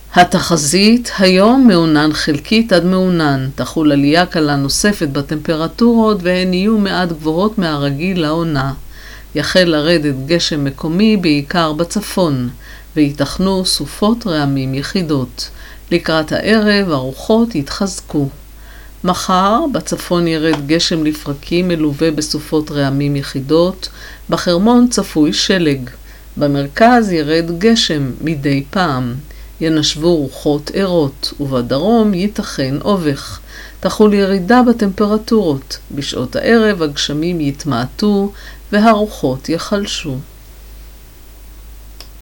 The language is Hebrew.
התחזית היום מעונן חלקית עד מעונן. תחול עלייה קלה נוספת בטמפרטורות והן יהיו מעט גבוהות מהרגיל לעונה. יחל לרדת גשם מקומי בעיקר בצפון, ויתכנו סופות רעמים יחידות. לקראת הערב הרוחות יתחזקו. מחר בצפון ירד גשם לפרקים מלווה בסופות רעמים יחידות, בחרמון צפוי שלג. במרכז ירד גשם מדי פעם. ינשבו רוחות ערות, ובדרום ייתכן אובך. תחול ירידה בטמפרטורות. בשעות הערב הגשמים יתמעטו והרוחות יחלשו.